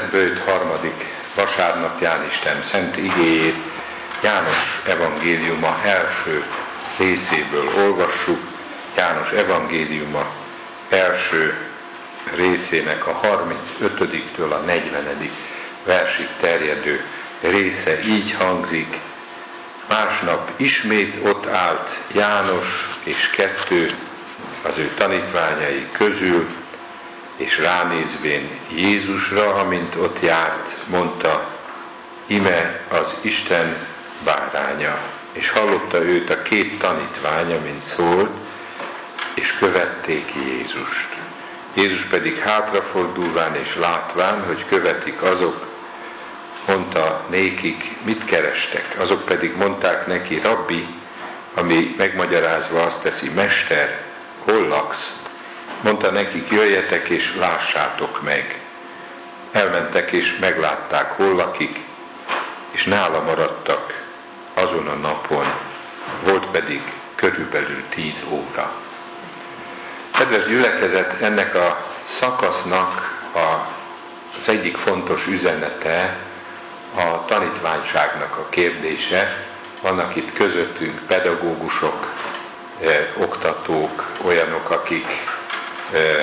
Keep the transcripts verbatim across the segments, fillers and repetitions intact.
Isten böjt harmadik vasárnapján Isten szent igéjét János evangéliuma első részéből olvassuk. János evangéliuma első részének a harmincötödiktől a negyvenedik versig terjedő része így hangzik. Másnap ismét ott állt János és kettő az ő tanítványai közül, és ránézvén Jézusra, amint ott járt, mondta: ime az Isten báránya. És hallotta őt a két tanítvány, amint szólt, és követték Jézust. Jézus pedig hátrafordulván és látván, hogy követik azok, mondta nékik: mit kerestek? Azok pedig mondták neki: rabbi, ami megmagyarázva azt teszi: mester, hol laksz? Mondta nekik: jöjjetek és lássátok meg. Elmentek és meglátták, hol lakik, és nála maradtak azon a napon. Volt pedig körülbelül tíz óra. Kedves gyülekezet, ennek a szakasznak az egyik fontos üzenete a tanítványságnak a kérdése. Vannak itt közöttünk pedagógusok, eh, oktatók, olyanok, akik eh,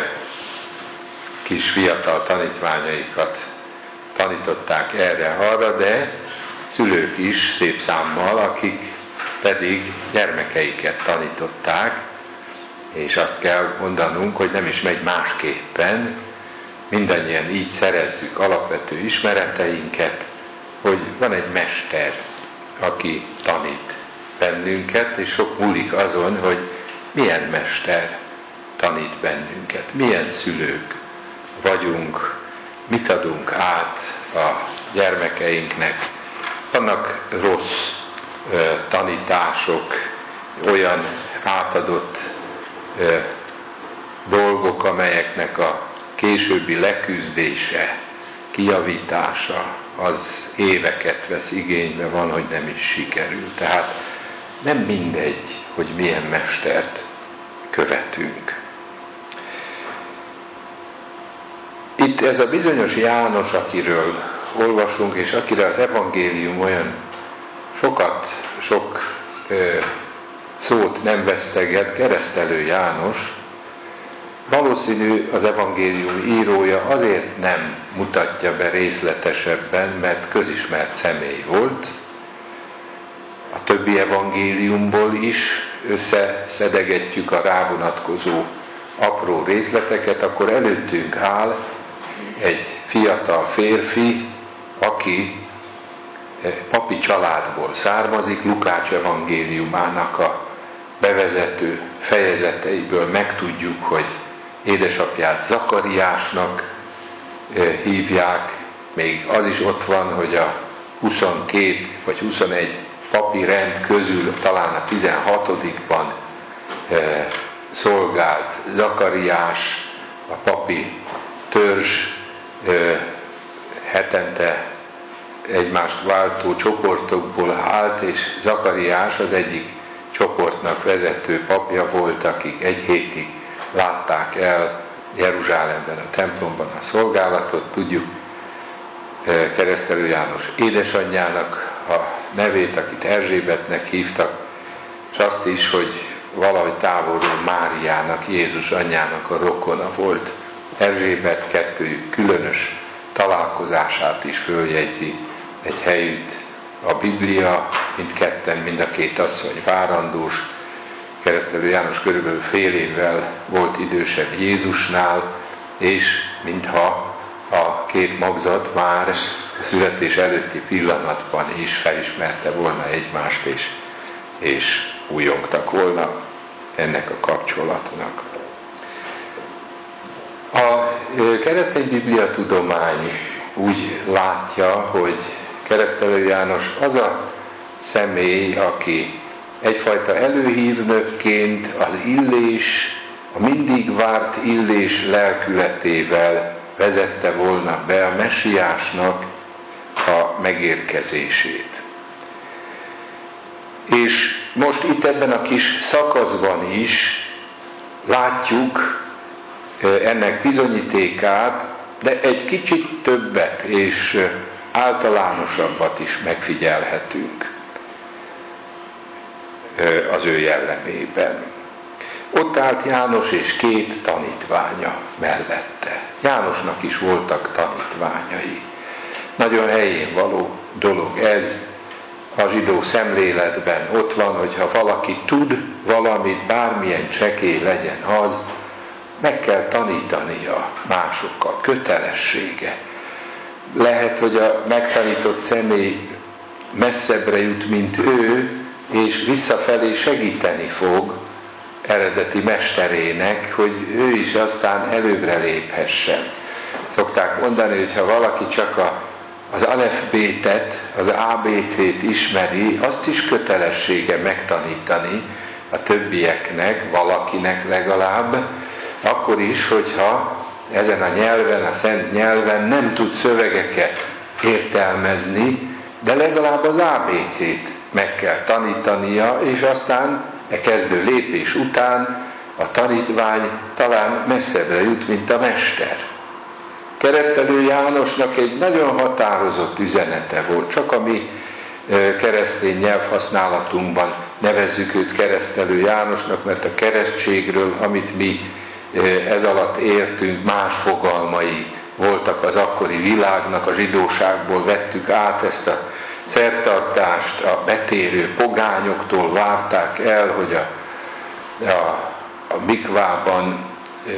kis fiatal tanítványaikat tanították erre-arra, de szülők is szép számmal, akik pedig gyermekeiket tanították, és azt kell mondanunk, hogy nem is megy másképpen, mindannyian így szerezzük alapvető ismereteinket, hogy van egy mester, aki tanít bennünket, és sok múlik azon, hogy milyen mester tanít bennünket, milyen szülők vagyunk, mit adunk át a gyermekeinknek. Vannak rossz ö, tanítások, olyan átadott ö, dolgok, amelyeknek a későbbi leküzdése, kijavítása, az éveket vesz igénybe, van, hogy nem is sikerül. Tehát nem mindegy, hogy milyen mestert követünk. Itt ez a bizonyos János, akiről olvasunk, és akire az evangélium olyan sokat, sok ö, szót nem veszteget, Keresztelő János, valószínű az evangélium írója azért nem mutatja be részletesebben, mert közismert személy volt. A többi evangéliumból is összeszedegetjük a rávonatkozó apró részleteket, akkor előttünk áll egy fiatal férfi, aki papi családból származik. Lukács evangéliumának a bevezető fejezeteiből megtudjuk, hogy édesapját Zakariásnak hívják, még az is ott van, hogy a huszonkét vagy huszonegy papi rend közül talán a tizenhatodikban szolgált Zakariás, a papi törzs hetente egymást váltó csoportokból állt, és Zakariás az egyik csoportnak vezető papja volt, akik egy hétig látták el Jeruzsálemben, a templomban a szolgálatot. Tudjuk Keresztelő János édesanyjának a nevét, akit Erzsébetnek hívtak, és azt is, hogy valahogy távolról Máriának, Jézus anyjának a rokona volt. Erzsébet kettőjük különös találkozását is följegyzi egy helyütt a Biblia, mindketten, mind a két asszony várandós. Keresztelő János körülbelül fél évvel volt idősebb Jézusnál, és mintha a két magzat már a születés előtti pillanatban is felismerte volna egymást, és, és újongtak volna ennek a kapcsolatnak. A keresztény bibliatudomány úgy látja, hogy Keresztelő János az a személy, aki egyfajta előhívnökként az illés, a mindig várt illés lelkületével vezette volna be a messiásnak a megérkezését. És most itt ebben a kis szakaszban is látjuk ennek bizonyítékát, de egy kicsit többet és általánosabbat is megfigyelhetünk az ő jellemében. Ott állt János és két tanítványa mellette. Jánosnak is voltak tanítványai. Nagyon helyén való dolog ez a zsidó szemléletben. Ott van, hogyha valaki tud valamit, bármilyen csekély legyen az, meg kell tanítania másokkal, kötelessége. Lehet, hogy a megtanított személy messzebbre jut, mint ő, és visszafelé segíteni fog eredeti mesterének, hogy ő is aztán előbbre léphessen. Szokták mondani, hogy ha valaki csak a, az alefbétet, az á bé cét ismeri, azt is kötelessége megtanítani a többieknek, valakinek legalább, akkor is, hogyha ezen a nyelven, a szent nyelven nem tud szövegeket értelmezni, de legalább az á bé cét meg kell tanítania, és aztán e kezdő lépés után a tanítvány talán messzebbre jut, mint a mester. Keresztelő Jánosnak egy nagyon határozott üzenete volt, csak a mi keresztény nyelvhasználatunkban nevezzük őt Keresztelő Jánosnak, mert a keresztségről, amit mi ez alatt értünk, más fogalmai voltak az akkori világnak, a zsidóságból vettük át ezt a szertartást, a betérő pogányoktól várták el, hogy a, a, a mikvában,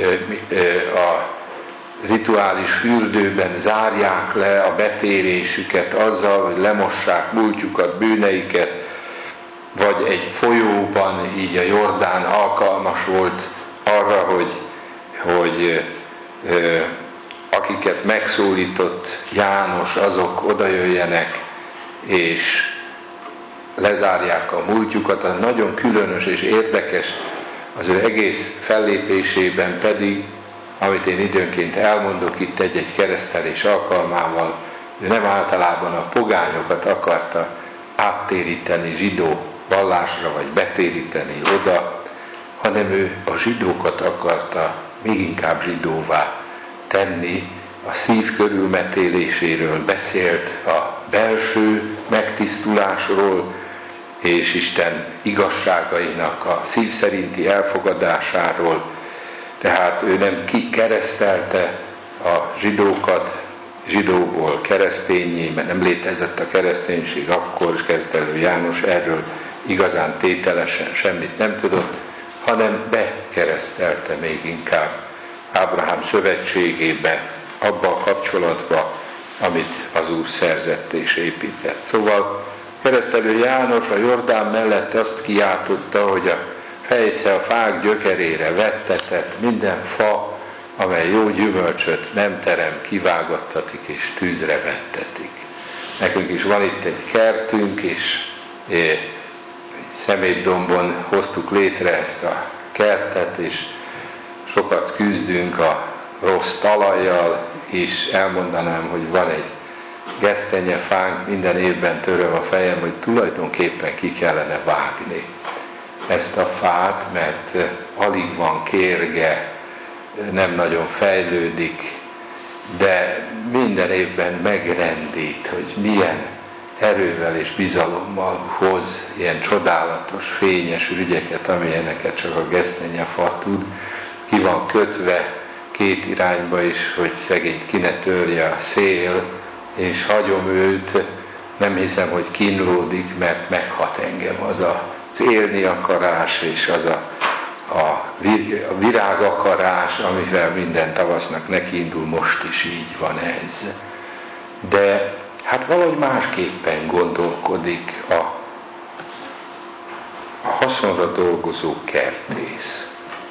a rituális fürdőben zárják le a betérésüket azzal, hogy lemossák múltjukat, bűneiket, vagy egy folyóban, így a Jordán alkalmas volt arra, hogy, hogy ö, akiket megszólított János, azok odajöjjenek, és lezárják a múltjukat. Az nagyon különös és érdekes, az ő egész fellépésében pedig, amit én időnként elmondok itt egy-egy keresztelés alkalmával, ő nem általában a pogányokat akarta áttéríteni zsidó vallásra, vagy betéríteni oda, hanem ő a zsidókat akarta még inkább zsidóvá tenni, a szív körülmetéléséről beszélt, a belső megtisztulásról, és Isten igazságainak a szív szerinti elfogadásáról. Tehát ő nem kikeresztelte a zsidókat, zsidóból keresztényé, mert nem létezett a kereszténység akkor, és Keresztelő János erről igazán tételesen semmit nem tudott, hanem bekeresztelte még inkább Ábrahám szövetségébe, abba a kapcsolatba, amit az Úr szerzett és épített. Szóval Keresztelő János a Jordán mellett azt kiáltotta, hogy a fejsze a fák gyökerére vettetett, minden fa, amely jó gyümölcsöt nem terem, kivágattatik és tűzre vettetik. Nekünk is van itt egy kertünk, és Szemétdombon hoztuk létre ezt a kertet, és sokat küzdünk a rossz talajjal, és elmondanám, hogy van egy gesztenyefánk, minden évben töröm a fejem, hogy tulajdonképpen ki kellene vágni ezt a fát, mert alig van kérge, nem nagyon fejlődik, de minden évben megrendít, hogy milyen erővel és bizalommal hoz ilyen csodálatos, fényes ügyeket, amilyeneket csak a gesztenyefa tud. Ki van kötve két irányba is, hogy szegény ki ne törje a szél, és hagyom őt, nem hiszem, hogy kínlódik, mert meghat engem az az élni akarás, és az a, a, vir, a virágakarás, amivel minden tavasznak nekiindul, most is így van ez. De hát valahogy másképpen gondolkodik a, a haszonra dolgozó kertész.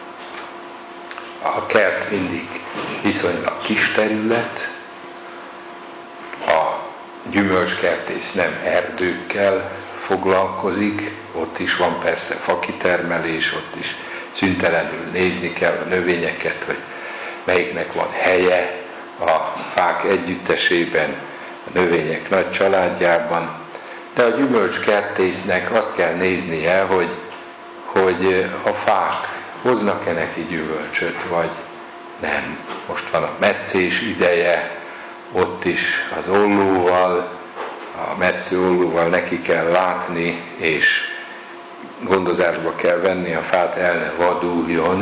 A kert mindig viszonylag kis terület, a gyümölcskertész nem erdőkkel foglalkozik, ott is van persze fakitermelés, ott is szüntelenül nézni kell a növényeket, hogy melyiknek van helye a fák együttesében, a növények nagy családjában, de a gyümölcskertésznek azt kell néznie, hogy, hogy a fák hoznak-e neki gyümölcsöt, vagy, Nem. Most van a metszés ideje, ott is az ollóval, a metsző ollóval neki kell látni, és gondozásba kell venni a fát, el ne vaduljon.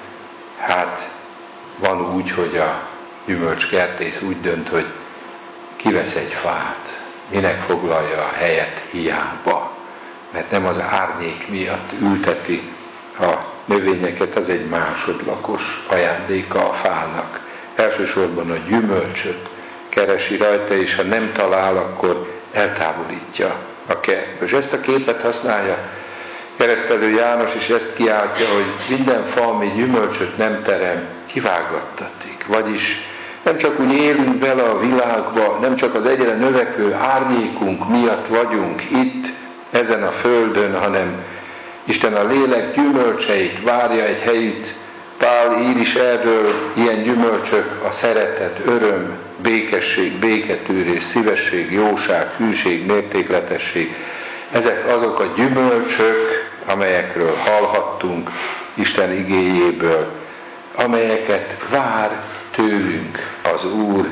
Hát van úgy, hogy a gyümölcskertész úgy dönt, hogy kivesz egy fát, minek foglalja a helyet hiába, mert nem az árnyék miatt ülteti a növényeket, az egy másodlagos ajándéka a fának. Elsősorban a gyümölcsöt keresi rajta, és ha nem talál, akkor eltávolítja a kertből. És ezt a képet használja Keresztelő János, és ezt kiáltja, hogy minden fa, ami gyümölcsöt nem terem, kivágattatik. Vagyis nem csak úgy élünk bele a világba, nem csak az egyre növekvő árnyékunk miatt vagyunk itt, ezen a földön, hanem Isten a lélek gyümölcseit várja egy helyütt. Pál ír is erről, ilyen gyümölcsök a szeretet, öröm, békesség, béketűrés, szívesség, jóság, hűség, mértékletesség. Ezek azok a gyümölcsök, amelyekről hallhattunk Isten igéjéből, amelyeket vár tőlünk az Úr,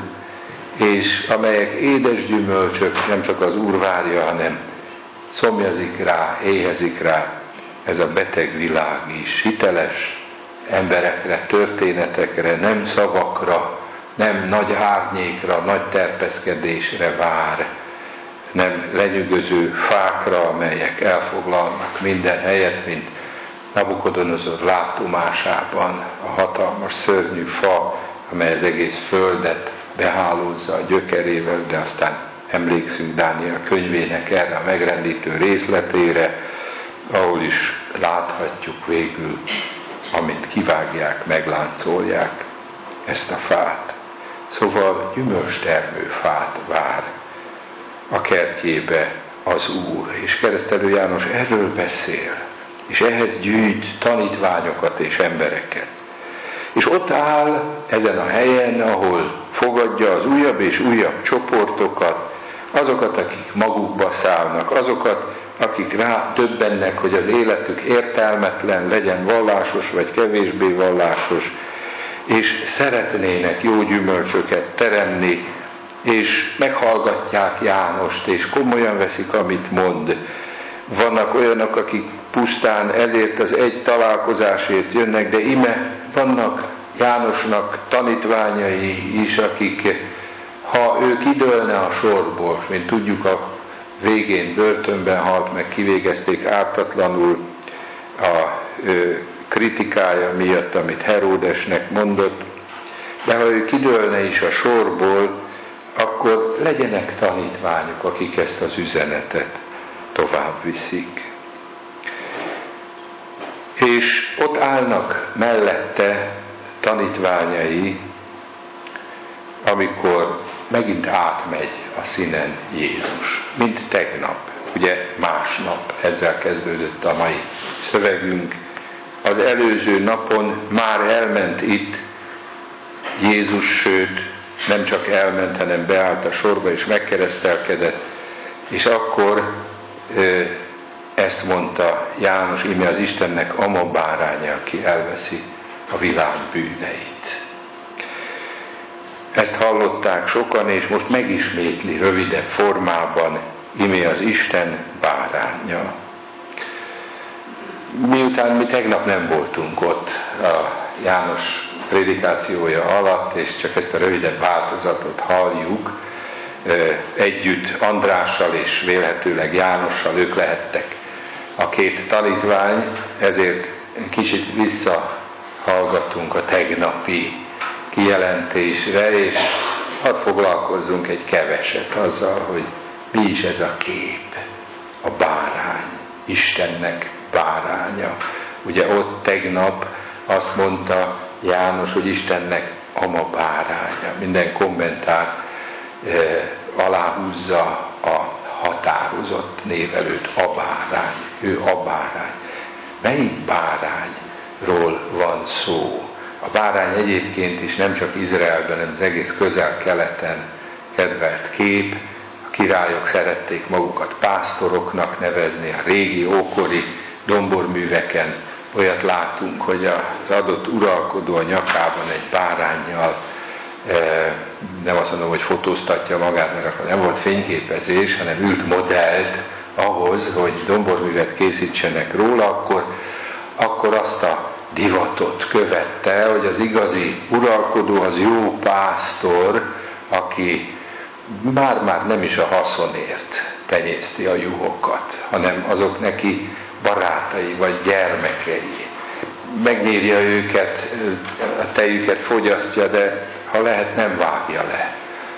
és amelyek édes gyümölcsök, nem csak az Úr várja, hanem szomjazik rá, éhezik rá ez a beteg világ is. Hiteles emberekre, történetekre, nem szavakra, nem nagy árnyékra, nagy terpeszkedésre vár, nem lenyűgöző fákra, amelyek elfoglalnak minden helyet, mint Nabukodonozor látomásában a hatalmas szörnyű fa, amely az egész földet behálózza a gyökerével, de aztán emlékszünk Dániel könyvének erre a megrendítő részletére, ahol is láthatjuk végül, amint kivágják, megláncolják ezt a fát. Szóval gyümölcstermő fát vár a kertjébe az Úr, és Keresztelő János erről beszél, és ehhez gyűjt tanítványokat és embereket. És ott áll ezen a helyen, ahol fogadja az újabb és újabb csoportokat, azokat, akik magukba szállnak, azokat, akik rá döbbennek, hogy az életük értelmetlen, legyen vallásos vagy kevésbé vallásos, és szeretnének jó gyümölcsöket teremni, és meghallgatják Jánost, és komolyan veszik, amit mond. Vannak olyanok, akik pusztán ezért az egy találkozásért jönnek, de ime vannak Jánosnak tanítványai is, akik, ha ő kidőlne a sorból, mint tudjuk, a végén börtönben halt, meg kivégezték ártatlanul a ö, kritikája miatt, amit Heródesnek mondott, de ha ő kidőlne is a sorból, akkor legyenek tanítványok, akik ezt az üzenetet tovább viszik. És ott állnak mellette tanítványai, amikor megint átmegy a színen Jézus, mint tegnap, ugye másnap, ezzel kezdődött a mai szövegünk. Az előző napon már elment itt Jézus, sőt, nem csak elment, hanem beállt a sorba és megkeresztelkedett, és akkor ezt mondta János, íme az Istennek ama báránya, aki elveszi a világ bűneit. Ezt hallották sokan, és most megismétli rövidebb formában, íme az Isten báránya. Miután mi tegnap nem voltunk ott a János prédikációja alatt, és csak ezt a rövidebb változatot halljuk, együtt Andrással és vélhetőleg Jánossal, ők lehettek a két tanítvány, ezért kicsit visszahallgattunk a tegnapi kijelentésre, és hadd foglalkozzunk egy keveset azzal, hogy mi is ez a kép, a bárány, Istennek báránya. Ugye ott tegnap azt mondta János, hogy Istennek ama báránya. Minden kommentár eh, aláhúzza a határozott névelőt, a bárány, ő a bárány. Melyik bárányról van szó? A bárány egyébként is nem csak Izraelben, hanem az egész közel-keleten kedvelt kép. A királyok szerették magukat pásztoroknak nevezni, a régi ókori domborműveken olyat látunk, hogy az adott uralkodó a nyakában egy báránnyal, nem azt mondom, hogy fotóztatja magát, mert akkor nem volt fényképezés, hanem ült modellt ahhoz, hogy domborművet készítsenek róla, akkor, akkor azt a divatot követte, hogy az igazi uralkodó az jó pásztor, aki már-már nem is a haszonért tenyészti a juhokat, hanem azok neki barátai vagy gyermekei. Megnyírja őket, a tejüket fogyasztja, de ha lehet, nem vágja le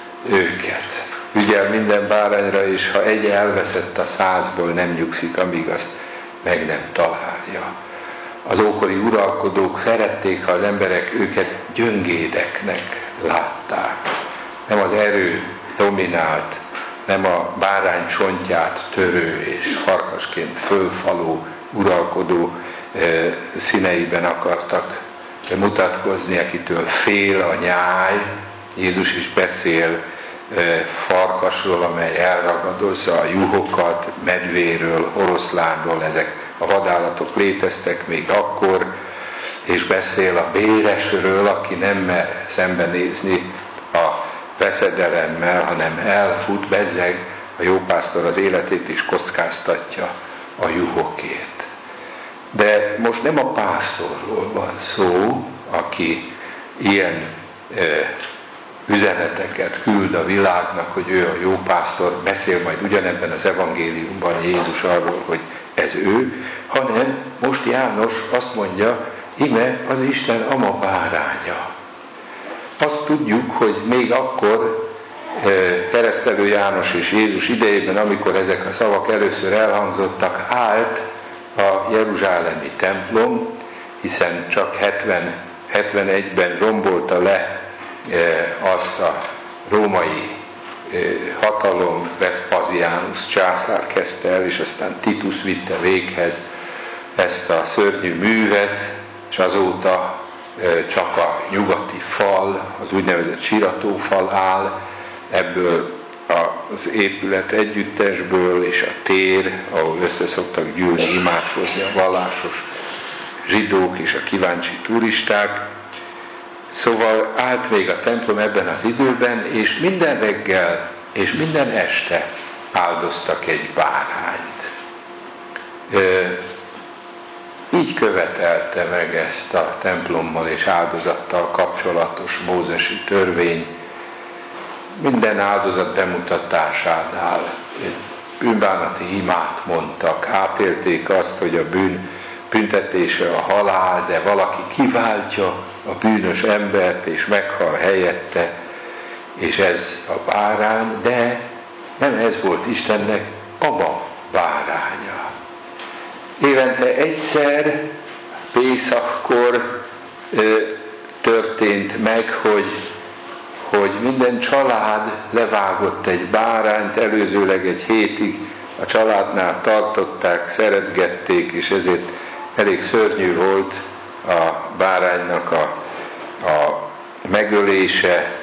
őket. Ügyel minden bárányra, és ha egy elveszett a százból, nem nyugszik, amíg azt meg nem találja. Az ókori uralkodók szerették, ha az emberek őket gyöngédeknek látták. Nem az erő dominált, nem a bárány csontját törő és farkasként fölfaló uralkodó e, színeiben akartak mutatkozni, akitől fél a nyáj. Jézus is beszél e, farkasról, amely elragadozza a juhokat, medvéről, oroszlánról, ezek a vadállatok léteztek még akkor, és beszél a béresről, aki nem mer szembenézni a veszedelemmel, hanem elfut, bezzeg, a jópásztor az életét is kockáztatja a juhokért. De most nem a pásztorról van szó, aki ilyen e, üzeneteket küld a világnak, hogy ő a jópásztor, beszél majd ugyanebben az evangéliumban Jézus arról, hogy ez ő, hanem most János azt mondja, ime az Isten ama báránya. Azt tudjuk, hogy még akkor keresztelő János és Jézus idejében, amikor ezek a szavak először elhangzottak, állt a jeruzsálemi templom, hiszen csak hetven, hetvenegyben rombolta le azt a római hatalom, Vespasianus császár kezdte el, és aztán Titus vitte véghez ezt a szörnyű művet, és azóta csak a nyugati fal, az úgynevezett siratófal áll, ebből az épület együttesből, és a tér, ahol össze szoktak gyűlni, imádkozni a vallásos zsidók és a kíváncsi turisták. Szóval állt még a templom ebben az időben, és minden reggel és minden este áldoztak egy bárányt. Így követelte meg ezt a templommal és áldozattal kapcsolatos mózesi törvény. Minden áldozat bemutatásánál bűnbánati imát mondtak, átélték azt, hogy a bűn büntetése a halál, de valaki kiváltja a bűnös embert, és meghal helyette, és ez a bárány, de nem ez volt Istennek ama báránya. Évente egyszer, Pészakkor történt meg, hogy, hogy minden család levágott egy bárányt, előzőleg egy hétig a családnál tartották, szeretgették, és ezért elég szörnyű volt a báránynak a, a megölése,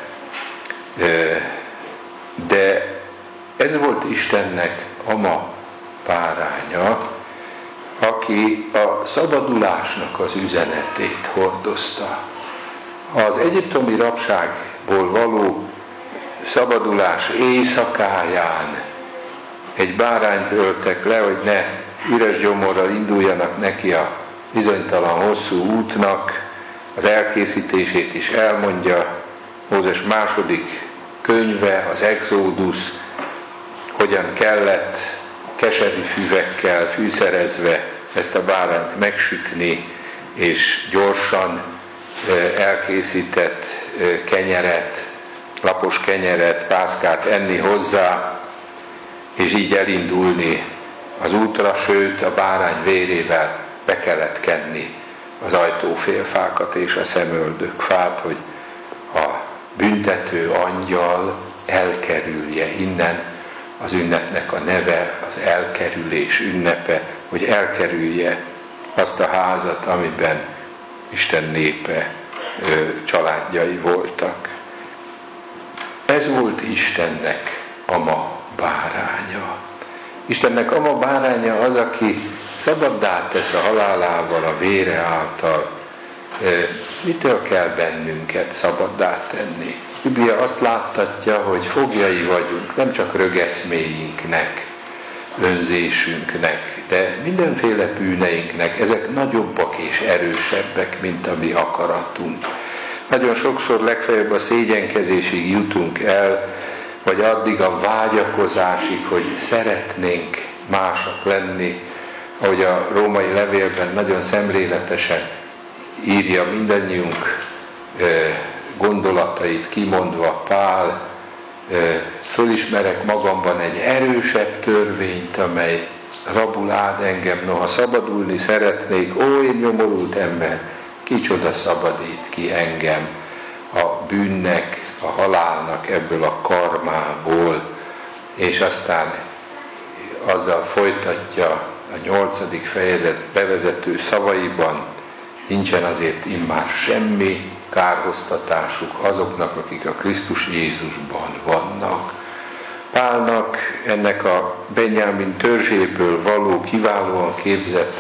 de ez volt Istennek ama báránya, aki a szabadulásnak az üzenetét hordozta. Az egyiptomi rabságból való szabadulás éjszakáján egy bárányt öltek le, hogy ne üres gyomorral induljanak neki a bizonytalan hosszú útnak, az elkészítését is elmondja Mózes második könyve, az Exodus, hogyan kellett keserű füvekkel fűszerezve ezt a bárányt megsütni, és gyorsan elkészített kenyeret, lapos kenyeret, pászkát enni hozzá, és így elindulni az útra, sőt a bárány vérével be kellett kenni az ajtófélfákat és a szemöldökfát, hogy a büntető angyal elkerülje innen. Az ünnepnek a neve, az elkerülés ünnepe, hogy elkerülje azt a házat, amiben Isten népe, családjai voltak. Ez volt Istennek ama báránya. Istennek ama báránya az, aki szabaddá tesz a halálával, a vére által. Mitől kell bennünket szabaddá tenni? A Biblia azt láttatja, hogy foglyai vagyunk, nem csak rögeszméinknek, önzésünknek, de mindenféle bűneinknek, ezek nagyobbak és erősebbek, mint a mi akaratunk. Nagyon sokszor legfeljebb a szégyenkezésig jutunk el, vagy addig a vágyakozásig, hogy szeretnénk másak lenni, ahogy a római levélben nagyon szemléletesen írja mindannyiunk gondolatait kimondva Pál, fölismerek magamban egy erősebb törvényt, amely rabul áld engem, noha szabadulni szeretnék, ó, én nyomorult ember, kicsoda szabadít ki engem a bűnnek, a halálnak ebből a karmából, és aztán azzal folytatja a nyolcadik fejezet bevezető szavaiban, nincsen azért immár semmi kárhoztatásuk azoknak, akik a Krisztus Jézusban vannak. Pálnak, ennek a Benyámin törzséből való kiválóan képzett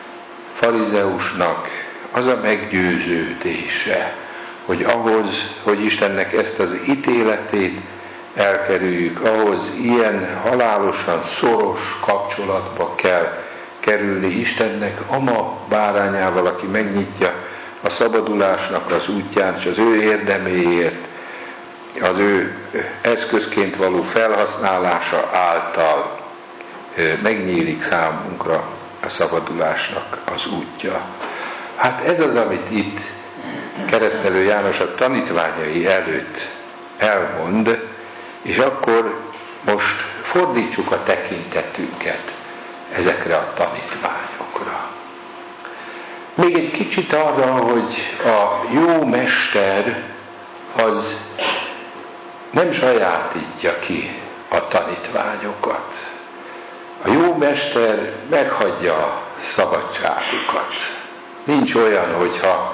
farizeusnak az a meggyőződése, hogy ahhoz, hogy Istennek ezt az ítéletét elkerüljük, ahhoz ilyen halálosan szoros kapcsolatba kell kerülni Istennek, ama bárányával, aki megnyitja a szabadulásnak az útját, és az ő érdeméért, az ő eszközként való felhasználása által megnyílik számunkra a szabadulásnak az útja. Hát ez az, amit itt Keresztelő János a tanítványai előtt elmond, és akkor most fordítsuk a tekintetünket ezekre a tanítványokra. Még egy kicsit arra, hogy a jó mester az nem sajátítja ki a tanítványokat. A jó mester meghagyja a szabadságukat. Nincs olyan, hogyha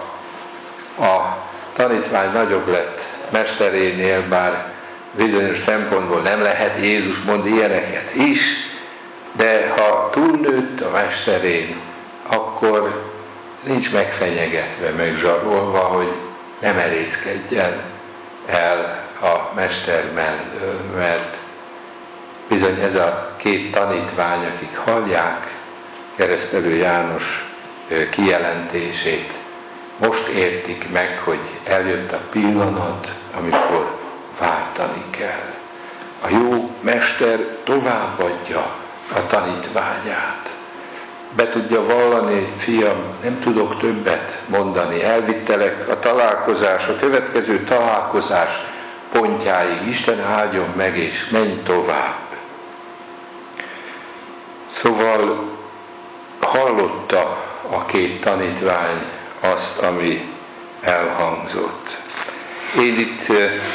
a tanítvány nagyobb lett mesterénél, bár bizonyos szempontból nem lehet, Jézus mond ilyeneket is, de ha túlnőtt a mesterén, akkor nincs megfenyegetve, megzsarolva, hogy ne merészkedjen el a mester mellől, mert bizony ez a két tanítvány, akik hallják Keresztelő János kijelentését, most értik meg, hogy eljött a pillanat, amikor váltani kell. A jó mester továbbadja a tanítványát. Be tudja vallani, fiam, nem tudok többet mondani, elvittelek a találkozás, a következő találkozás pontjáig, Isten áldjon meg, és menj tovább. Szóval hallotta a két tanítvány azt, ami elhangzott. Én itt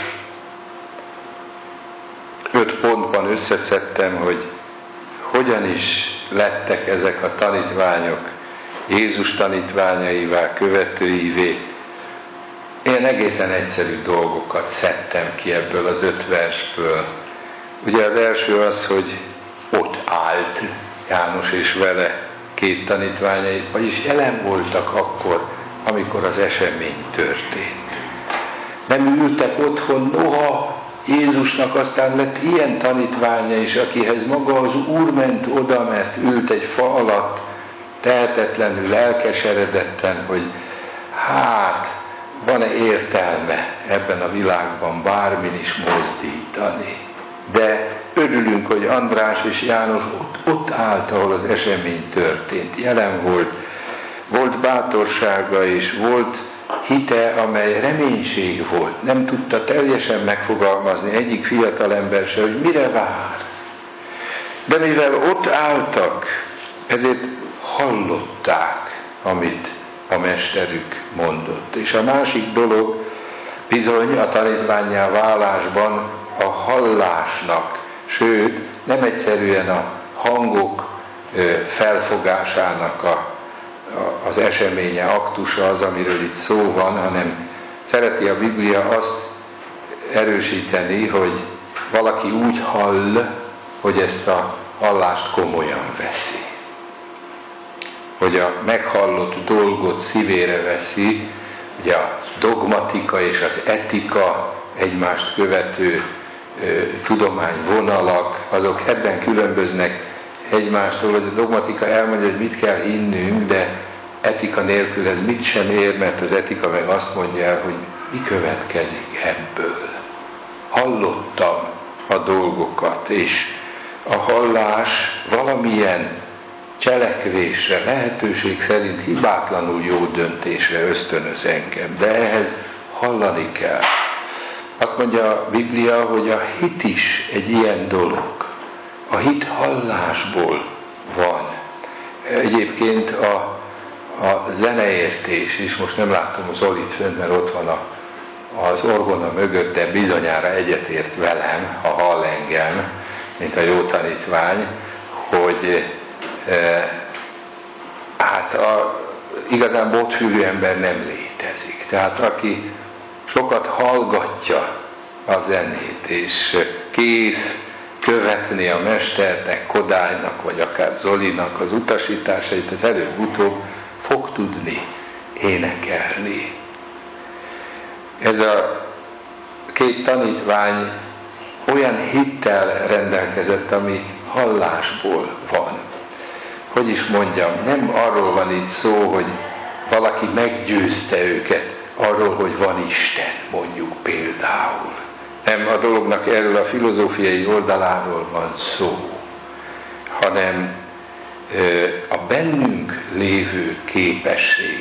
öt pontban összeszedtem, hogy hogyan is lettek ezek a tanítványok Jézus tanítványaivá, követőivé. Én egészen egyszerű dolgokat szedtem ki ebből az öt versből. Ugye az első az, hogy ott állt János és vele két tanítványai, vagyis jelen voltak akkor, amikor az esemény történt. Nem ültek otthon, noha Jézusnak aztán lett ilyen tanítványa is, akihez maga az Úr ment oda, mert ült egy fa alatt, tehetetlenül, elkeseredetten, hogy hát, van-e értelme ebben a világban bármin is mozdítani. De örülünk, hogy András és János ott, ott állt, ahol az esemény történt. Jelen volt, volt bátorsága és volt hite, amely reménység volt. Nem tudta teljesen megfogalmazni egyik fiatalember se, hogy mire vár. De mivel ott álltak, ezért hallották, amit a mesterük mondott. És a másik dolog bizony a tanítvánnyá válásban a hallásnak, sőt, nem egyszerűen a hangok felfogásának a, a, az eseménye, aktusa az, amiről itt szó van, hanem szereti a Biblia azt erősíteni, hogy valaki úgy hall, hogy ezt a hallást komolyan veszi. hogy a meghallott dolgot szívére veszi, ugye a dogmatika és az etika egymást követő ö, tudományvonalak, azok ebben különböznek egymástól, hogy a dogmatika elmondja, hogy mit kell hinnünk, de etika nélkül ez mit sem ér, mert az etika meg azt mondja el, hogy mi következik ebből. Hallottam a dolgokat, és a hallás valamilyen cselekvésre, lehetőség szerint hibátlanul jó döntésre ösztönöz engem, de ehhez hallani kell. Azt mondja a Biblia, hogy a hit is egy ilyen dolog. A hit hallásból van. Egyébként a, a zeneértés is, most nem látom az Zolit fönt, mert ott van a, az orgona mögött, de bizonyára egyetért velem, ha hall engem, mint a jó tanítvány, hogy e, hát a, igazán botfülű ember nem létezik. Tehát aki sokat hallgatja a zenét, és kész követni a mesternek, Kodálynak, vagy akár Zolinak az utasításait, az előbb-utóbb fog tudni énekelni. Ez a két tanítvány olyan hittel rendelkezett, ami hallásból van. Hogy is mondjam, nem arról van itt szó, hogy valaki meggyőzte őket arról, hogy van Isten, mondjuk például. Nem a dolognak erről a filozófiai oldaláról van szó, hanem a bennünk lévő képesség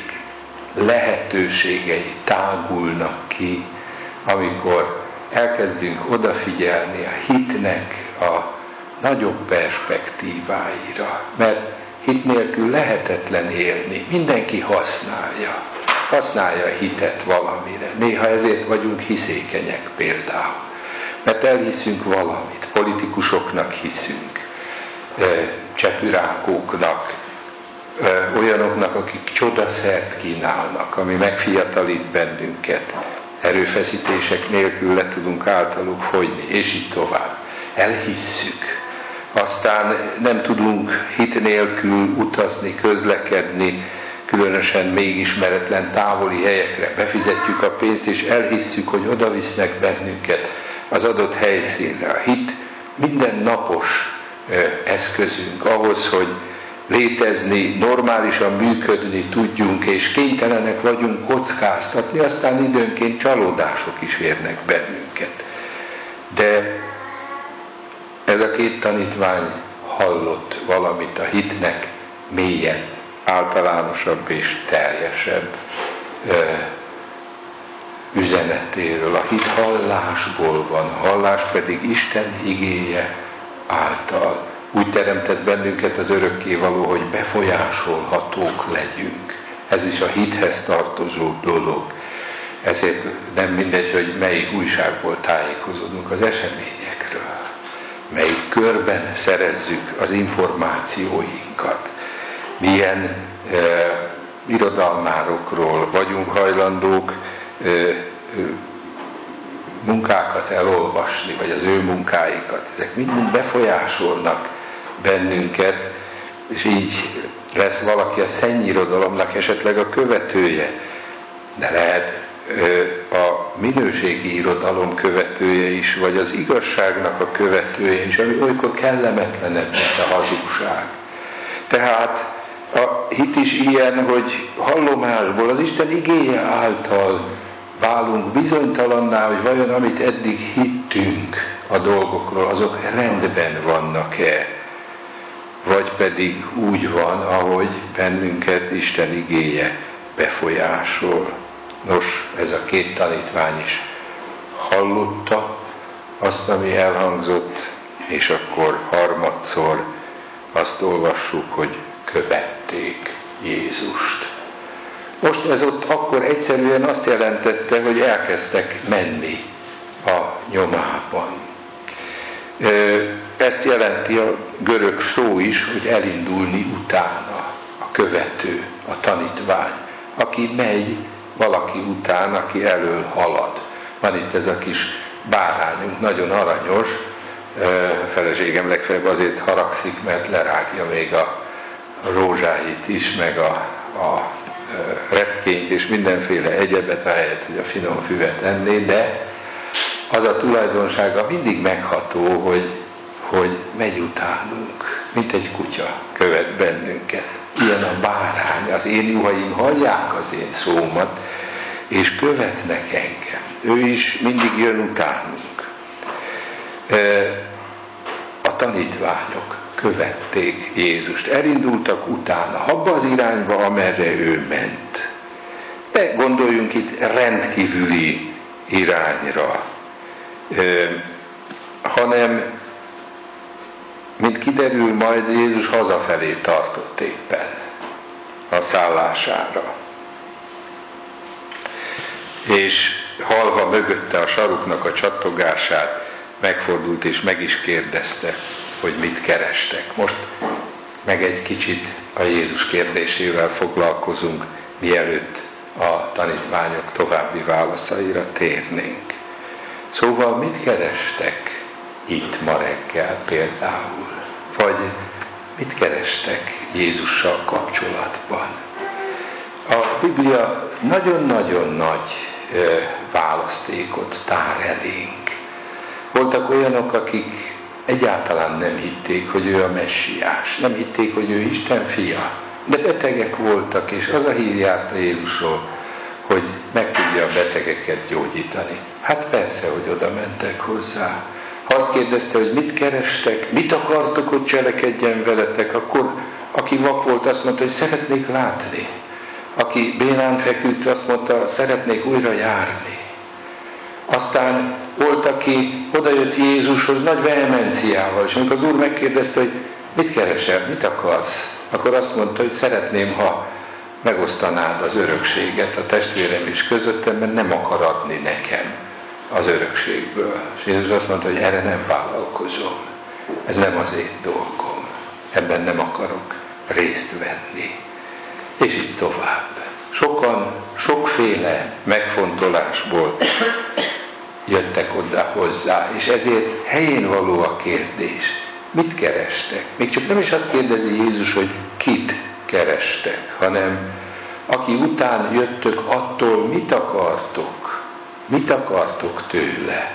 lehetőségei tágulnak ki, amikor elkezdünk odafigyelni a hitnek a nagyobb perspektíváira, mert hit nélkül lehetetlen élni, mindenki használja. Használja a hitet valamire. Néha ezért vagyunk hiszékenyek például. Mert elhiszünk valamit, politikusoknak hiszünk, csepürákóknak, olyanoknak, akik csodaszert kínálnak, ami megfiatalít bennünket. Erőfeszítések nélkül le tudunk általuk fogyni, és így tovább. Elhisszük. Aztán nem tudunk hit nélkül utazni, közlekedni, különösen még ismeretlen távoli helyekre. Befizetjük a pénzt, és elhisszük, hogy oda visznek bennünket az adott helyszínre. A hit minden napos eszközünk ahhoz, hogy létezni, normálisan működni tudjunk, és kénytelenek vagyunk kockáztatni, aztán időnként csalódások is érnek bennünket. De ez a két tanítvány hallott valamit a hitnek mélyen, általánosabb és teljesebb ö, üzenetéről. A hit hallásból van, hallás pedig Isten igéje által. Úgy teremtett bennünket az örökkévaló, hogy befolyásolhatók legyünk. Ez is a hithez tartozó dolog. Ezért nem mindegy, hogy melyik újságból tájékozódunk az eseményekről. Melyik körben szerezzük az információinkat. Milyen e, irodalmárokról vagyunk hajlandók e, e, munkákat elolvasni, vagy az ő munkáikat. Ezek mind befolyásolnak bennünket, és így lesz valaki a szennyirodalomnak esetleg a követője, de lehet a minőségi irodalom követője is, vagy az igazságnak a követője is, ami olykor kellemetlenebb, mint a hazugság. Tehát a hit is ilyen, hogy hallomásból, az Isten igéje által válunk bizonytalanná, hogy vajon amit eddig hittünk a dolgokról, azok rendben vannak-e, vagy pedig úgy van, ahogy bennünket Isten igéje befolyásol. Nos, ez a két tanítvány is hallotta azt, ami elhangzott, és akkor harmadszor azt olvassuk, hogy követték Jézust. Most ez ott akkor egyszerűen azt jelentette, hogy elkezdtek menni a nyomában. Ezt jelenti a görög szó is, hogy elindulni utána, a követő, a tanítvány, aki megy valaki után, aki elől halad. Van itt ez a kis bárányunk, nagyon aranyos, a feleségem legfeljebb azért haragszik, mert lerágja még a, a rózsáit is, meg a, a repkényt és mindenféle egyebet, ahelyett, hogy a finom füvet enné, de az a tulajdonsága mindig megható, hogy, hogy megy utánunk, mint egy kutya követ bennünket. Ilyen a bárány, az én juhaim hallják az én szómat, és követnek engem. Ő is mindig jön utánunk. A tanítványok követték Jézust, elindultak utána, abba az irányba, amerre ő ment. De gondoljunk itt rendkívüli irányra, hanem, mint kiderül, majd Jézus hazafelé tartott éppen a szállására. És hallva mögötte a saruknak a csattogását, megfordult és meg is kérdezte, hogy mit kerestek. Most meg egy kicsit a Jézus kérdésével foglalkozunk, mielőtt a tanítványok további válaszaira térnénk. Szóval mit kerestek itt ma reggel például? Vagy mit kerestek Jézussal kapcsolatban? A Biblia nagyon-nagyon nagy ö, választékot tár elénk. Voltak olyanok, akik egyáltalán nem hitték, hogy ő a messiás, nem hitték, hogy ő Isten fia, de betegek voltak, és az a hír járt a Jézusról, hogy meg tudja a betegeket gyógyítani. Hát persze, hogy oda mentek hozzá. Ha azt kérdezte, hogy mit kerestek, mit akartok, hogy cselekedjen veletek, akkor aki vak volt, azt mondta, hogy szeretnék látni. Aki bénán feküdt, azt mondta, szeretnék újra járni. Aztán volt, aki odajött Jézushoz nagy vehemenciával, és amikor az Úr megkérdezte, hogy mit keresel, mit akarsz, akkor azt mondta, hogy szeretném, ha megosztanád az örökséget a testvérem is közöttem, mert nem akar adni nekem az örökségből. És Jézus azt mondta, hogy erre nem vállalkozom. Ez nem az én dolgom. Ebben nem akarok részt venni. És így tovább. Sokan, sokféle megfontolásból jöttek oda hozzá, és ezért helyén való a kérdés. Mit kerestek? Még csak nem is azt kérdezi Jézus, hogy kit kerestek, hanem aki után jöttök, attól mit akartok? Mit akartok tőle?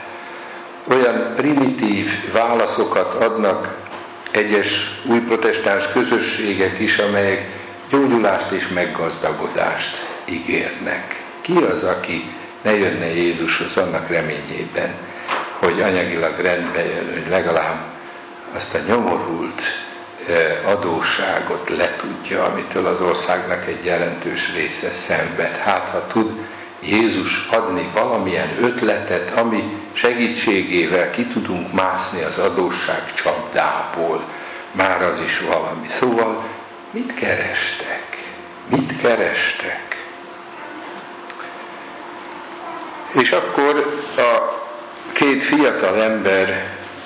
Olyan primitív válaszokat adnak egyes új protestáns közösségek is, amelyek gyógyulást és meggazdagodást ígérnek. Ki az, aki ne jönne Jézushoz annak reményében, hogy anyagilag rendbe jön, hogy legalább azt a nyomorult adósságot letudja, amitől az országnak egy jelentős része szenved. Hát, ha tud Jézus adni valamilyen ötletet, ami segítségével ki tudunk mászni az adósság csapdából, már az is valami. Szóval mit kerestek? Mit kerestek? És akkor a két fiatal ember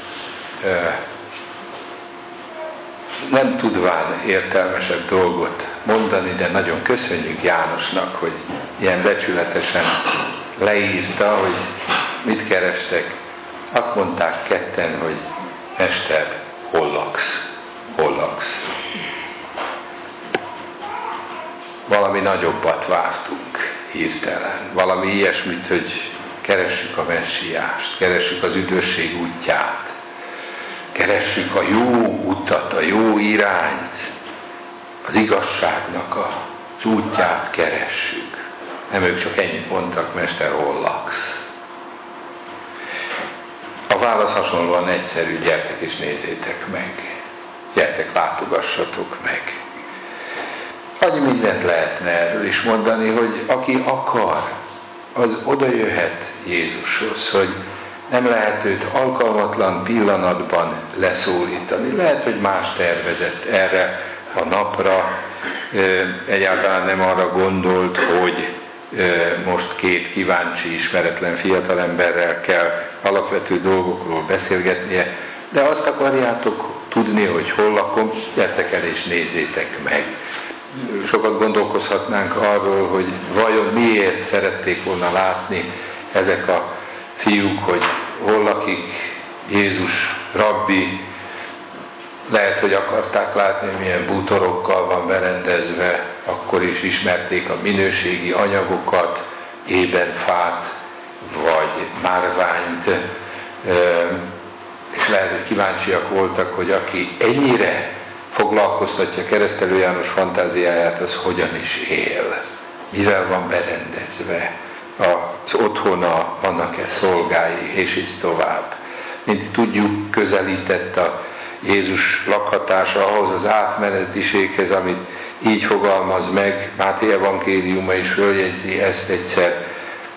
nem tudván értelmesebb dolgot mondani, de nagyon köszönjük Jánosnak, hogy ilyen becsületesen leírta, hogy mit kerestek. Azt mondták ketten, hogy Mester, hol laksz? Hol laksz? Valami nagyobbat vártunk hirtelen. Valami ilyesmit, hogy keressük a messiást, keressük az üdvösség útját, keressük a jó utat, a jó irányt, az igazságnak az útját keressük. Nem ők csak ennyit mondtak, Mester, hol laksz? A válasz hasonlóan egyszerű, gyertek és nézzétek meg. Gyertek, látogassatok meg. Annyi mindent lehetne erről is mondani, hogy aki akar, az oda jöhet Jézushoz, hogy nem lehet őt alkalmatlan pillanatban leszólítani. Lehet, hogy más tervezett erre a napra, egyáltalán nem arra gondolt, hogy most két kíváncsi, ismeretlen fiatalemberrel kell alapvető dolgokról beszélgetnie, de azt akarjátok tudni, hogy hol lakom, gyertek el és nézzétek meg. Sokat gondolkozhatnánk arról, hogy vajon miért szerették volna látni ezek a fiúk, hogy hol lakik Jézus rabbi, lehet, hogy akarták látni, hogy milyen bútorokkal van berendezve, akkor is ismerték a minőségi anyagokat, ébenfát, vagy márványt, és lehet, hogy kíváncsiak voltak, hogy aki ennyire foglalkoztatja Keresztelő János fantáziáját, az hogyan is él, mivel van berendezve, az otthona, vannak-e szolgái, és így tovább. Mint tudjuk, közelített a Jézus lakhatása ahhoz az átmenetiséghez, amit így fogalmaz meg, Máté evangéliuma is följegyzi ezt egyszer,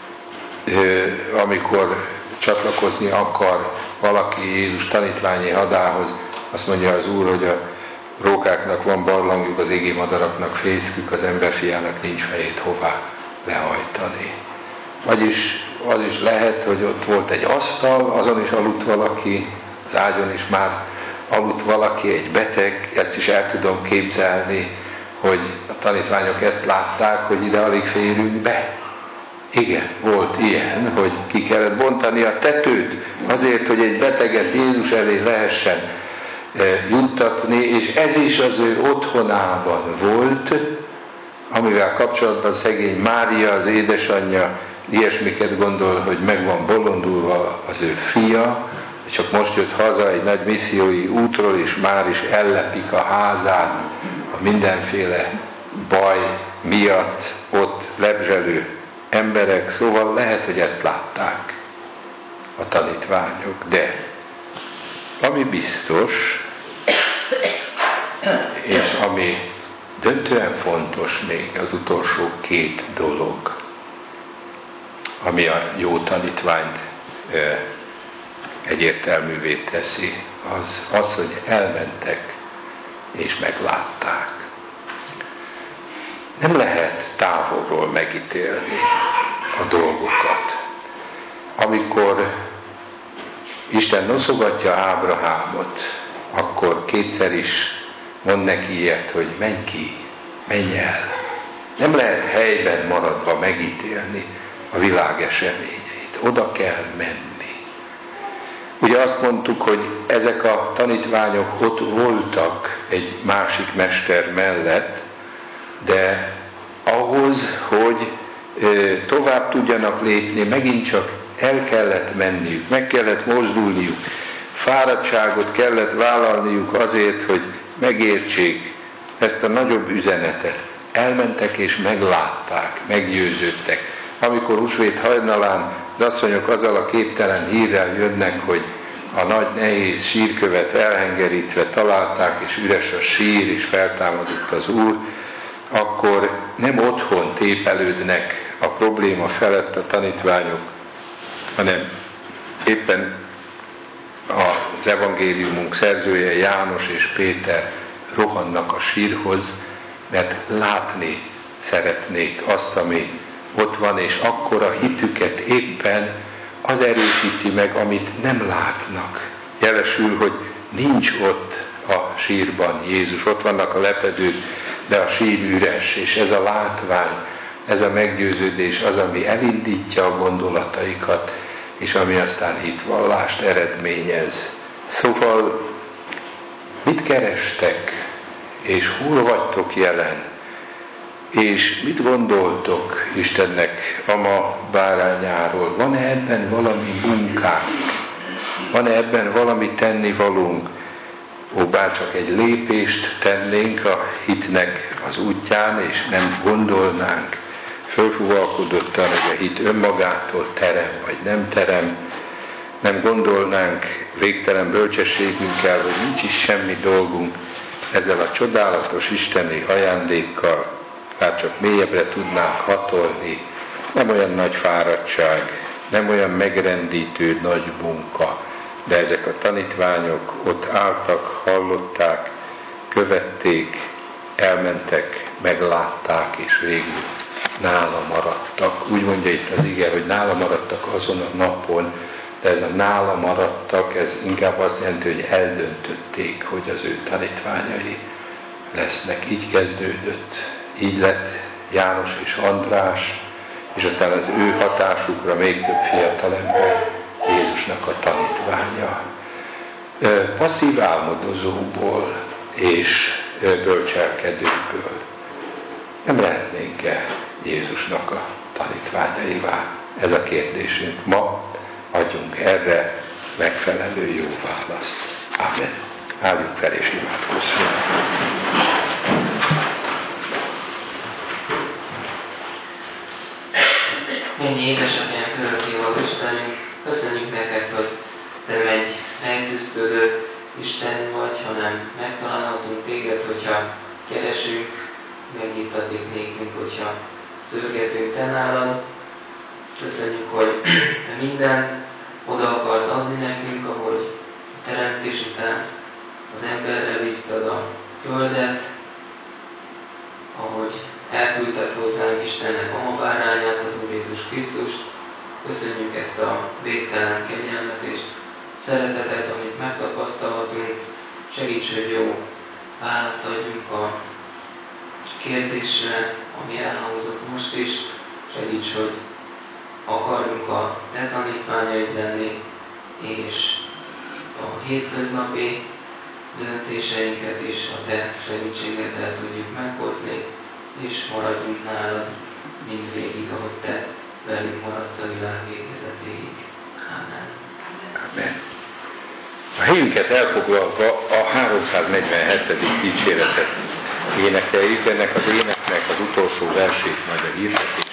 amikor csatlakozni akar valaki Jézus tanítványi hadához, azt mondja az Úr, hogy a rókáknak van barlangjuk, az égi madaraknak fészkük, az emberfiának nincs fejét hová lehajtani. Vagyis az is lehet, hogy ott volt egy asztal, azon is aludt valaki, az ágyon is már aludt valaki, egy beteg, ezt is el tudom képzelni, hogy a tanítványok ezt látták, hogy ide alig férünk be. Igen, volt ilyen, hogy ki kellett bontani a tetőt azért, hogy egy beteget Jézus elé lehessen juttatni, és ez is az ő otthonában volt, amivel kapcsolatban szegény Mária, az édesanyja ilyesmiket gondol, hogy meg van bolondulva az ő fia, csak most jött haza egy nagy missziói útról, és már is ellepik a házát a mindenféle baj miatt ott lebzselő emberek, szóval lehet, hogy ezt látták a tanítványok, de ami biztos, és ami döntően fontos még az utolsó két dolog, ami a jó tanítványt egyértelművé teszi, az, az, hogy elmentek és meglátták. Nem lehet távolról megítélni a dolgokat. Amikor Isten noszogatja Ábrahámot, akkor kétszer is mond neki ilyet, hogy menj ki, menj el. Nem lehet helyben maradva megítélni a világ eseményeit. Oda kell menni. Ugye azt mondtuk, hogy ezek a tanítványok ott voltak egy másik mester mellett, de ahhoz, hogy tovább tudjanak lépni, megint csak el kellett menniük, meg kellett mozdulniuk, fáradtságot kellett vállalniuk azért, hogy megértsék ezt a nagyobb üzenetet. Elmentek és meglátták, meggyőződtek. Amikor húsvét hajnalán az asszonyok azzal a képtelen hírrel jönnek, hogy a nagy nehéz sírkövet elhengerítve találták, és üres a sír, és feltámadott az Úr, akkor nem otthon tépelődnek a probléma felett a tanítványok, hanem éppen az evangéliumunk szerzője János és Péter rohannak a sírhoz, mert látni szeretnék azt, ami ott van, és akkor a hitüket éppen az erősíti meg, amit nem látnak. Jelesül, hogy nincs ott a sírban Jézus, ott vannak a lepedők, de a sír üres, és ez a látvány, ez a meggyőződés az, ami elindítja a gondolataikat, és ami aztán hitvallást eredményez. Szóval mit kerestek, és hol vagytok jelen, és mit gondoltok Istennek ama bárányáról? Van-e ebben valami munkánk? Van-e ebben valami tennivalónk? Ó, bárcsak egy lépést tennénk a hitnek az útján, és nem gondolnánk fölfúvalkodottan, hogy a hit önmagától terem, vagy nem terem, nem gondolnánk végtelen bölcsességünkkel, hogy nincs is semmi dolgunk ezzel a csodálatos isteni ajándékkal, bárcsak mélyebbre tudnánk hatolni, nem olyan nagy fáradtság, nem olyan megrendítő nagy munka, de ezek a tanítványok ott álltak, hallották, követték, elmentek, meglátták, és végül nála maradtak. Úgy mondja itt az ige, hogy nála maradtak azon a napon, de ez a nála maradtak, ez inkább azt jelenti, hogy eldöntötték, hogy az ő tanítványai lesznek. Így kezdődött. Így lett János és András, és aztán az ő hatásukra még több fiatalember Jézusnak a tanítványa. passzív álmodozókból és bölcselkedőkből nem lehetnénk-e Jézusnak a tanítványaivá? Ez a kérdésünk ma. Adjunk erre megfelelő jó választ. Amen. Álljunk fel és imádkozzunk. Mennyi édesatyánk, örökkévaló Istenünk, köszönjük neked, hogy te nem egy rejtőzködő Isten vagy, hanem megtalálhatunk téged, hogyha keresünk, megnyittatik nékünk, hogyha zörgetünk te nálad. Köszönjük, hogy te mindent oda akarsz adni nekünk, ahogy a teremtés után az emberre bíztad a földet, ahogy elküldted hozzánk Istennek amabárányát, az Úr Jézus Krisztust. Köszönjük ezt a végtelen kegyelmet és szeretetet, amit megtapasztalhatunk. Segíts, hogy jó választ adjunk a kérdésre, ami elhangzott most is. Segíts, hogy akarjunk a te tanítványaid lenni, és a hétköznapi döntéseinket is a te segítségeddel tudjuk meghozni, és maradjunk nálad mindvégig, ahogy te velünk maradsz a világ végezetéig. Amen. Amen. A helyünket elfoglalva a háromszáznegyvenhetedik dicséretet énekeljük, ennek az éneknek az utolsó versét majd a hirdetés